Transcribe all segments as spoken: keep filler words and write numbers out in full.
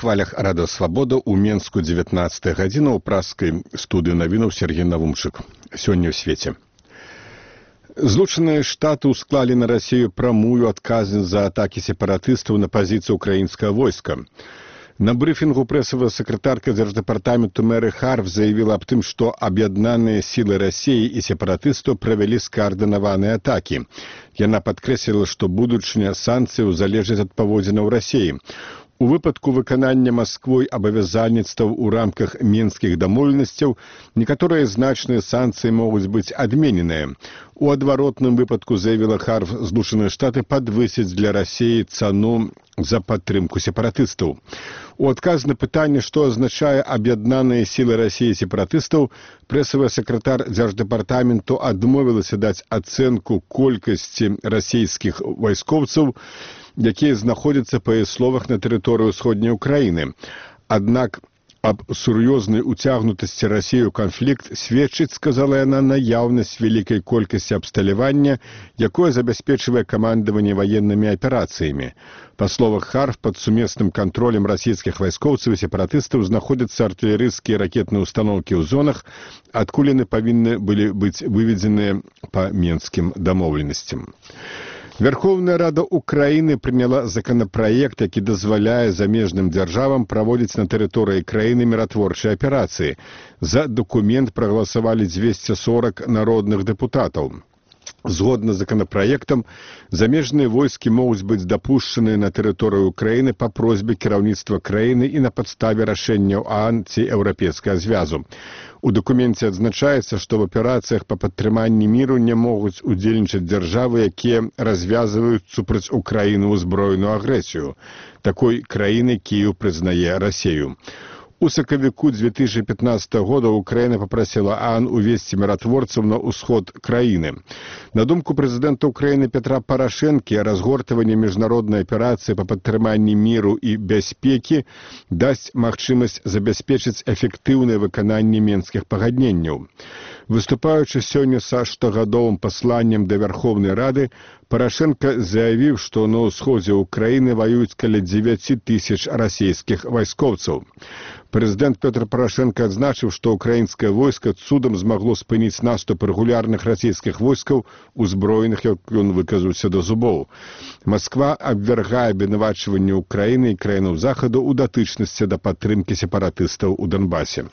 хвалях Радыё Свабода ў Менску дзевятнаццатая гадзіна ў праскай студыі навінаў Сергей Навумчык. Сёння ў свеце. Злучаныя Штаты ўсклалі на Расію прамую адказнасць за атакі сепаратыстаў на пазіцыі ўкраінскага войска. На брыфінгу прэсавая сакратарка дзярждэпартаменту Мэры Харф заявіла аб тым, што аб'яднаныя сілы Расіі і сепаратыстаў правялі скаардынаваныя атакі. Яна падкрэсліла, што будучыня санкцыяў залежыць ад паводзінаў Расіі. У выпадку выканання Масквой абавязальніцтваў у рамках менскіх дамоўленасцяў некаторыя значныя санкцыі могуць быць адмененыя. У адваротным выпадку, заявіла Харф, Злучаныя Штаты падвысяць для Расіі цану за падтрымку сепаратыстаў. У адказ на пытанне, што азначае аб'яднаныя сілы Расіі і сепаратыстаў, прэсавая сакратар дзярждэпартаменту адмовілася даць ацэнку колькасці расійскіх вайскоўцаў, якія знаходзяцца, па яе словах, на тэрыторыі ўсходняй Украіны. Аднак аб сур'ёзнай уцягнутасці Расіі ў канфлікт сведчыць, сказала яна, наяўнасць вялікай колькасці абсталявання, якое забяспечвае камандаванне ваеннымі аперацыямі. Па словах Харф, пад сумесным кантролем расійскіх вайскоўцаў і сепаратыстаў знаходзяцца артылерыйскія ракетныя ўстаноўкі ў зонах, адкуль яны павінны былі быць выведзеныя па менскім дамоўленасцям. Верховная Рада Украіны прыняла законапраект, які дазваляе замежным дзяржавам праводзіць на тэрыторыі краіны міратворчыя аперацыі. За дакумент прагаласавалі дзвесце сорак народных дэпутатаў. Згодна з законапраектам, замежныя войскі могуць быць дапушчаныя на тэрыторыю Украіны па просьбе кіраўніцтва краіны і на падставе рашэнняў ААН ці Еўрапейскага звязу. У дакуменце адзначаецца, што в аперацыях па падтрыманні міру не могуць удзельнічаць дзяржавы, якія развязваюць супраць Украіны ўзброеную агрэсію. Такой краінай Кіеў прызнае Расію. У сакавіку дзве тысячы пятнаццатага года Украіна папрасіла ААН увесці міратворцаў на ўсход краіны. На думку прэзідэнта Украіны Петра Парашэнкі, разгортванне міжнароднай аперацыі па падтрыманні міру і бяспекі дасць магчымасць забяспечыць эфектыўнае выкананне менскіх пагадненняў. Выступаючы сёння са штогадовым пасланнем да Верховнай Рады, Парашэнка заявіў, што на ўсходзе Украіны ваююць каля дзевяці тысяч расійскіх вайскоўцаў. Прэзідэнт Пётр Парашэнка адзначыў, што ўкраінскае войска цудам змагло спыніць наступ рэгулярных расійскіх войскаў, узброеных, як ён выказаўся, да зубоў. Масква абвяргае абвінавачванне Украіны і краінаў Захаду ў датычнасці да падтрымкі сепаратыстаў у Донбасе.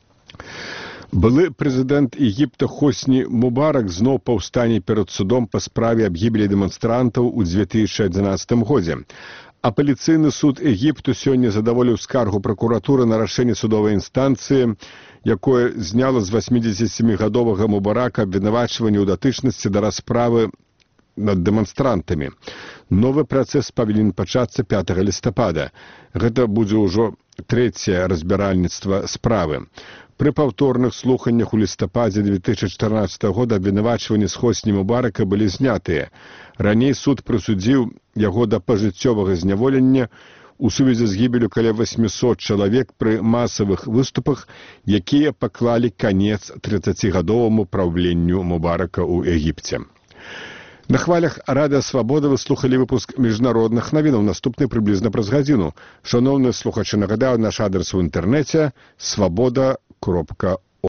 Былы прэзідэнт Егіпта Хосні Мубарак зноў паўстане перад судом па справе аб гібелі дэманстрантаў у дзве тысячы адзінаццатым годзе. Апеляцыйны суд Егіпту сёння задаволіў скаргу пракуратуры на рашэнне судовай інстанцыі, якое зняла з васьмідзесяцісямігадовага Мубарака абвінавачванне ў датычнасці да расправы над дэманстрантамі. Новы працэс павінен пачацца пятага лістапада. Гэта будзе ўжо трэцяе разбіральніцтва справы. Пры паўторных слуханнях у лістападзе дзве тысячы чатырнаццатага года абвінавачванні з Хосні Мубарака былі знятыя. Раней суд прысудзіў яго да пажыццёвага зняволення у сувязі з гібелю каля васьмісот чалавек пры масавых выступах, якія паклалі канец трыццацігадоваму праўленню Мубарака ў Егіпце. На хвалях Радыё Свабода вы слухалі выпуск міжнародных навінаў, наступны прыблізна праз гадзіну. Шаноўныя слухачы, нагадаю, наш адрес у інтэрнэце свабода кропка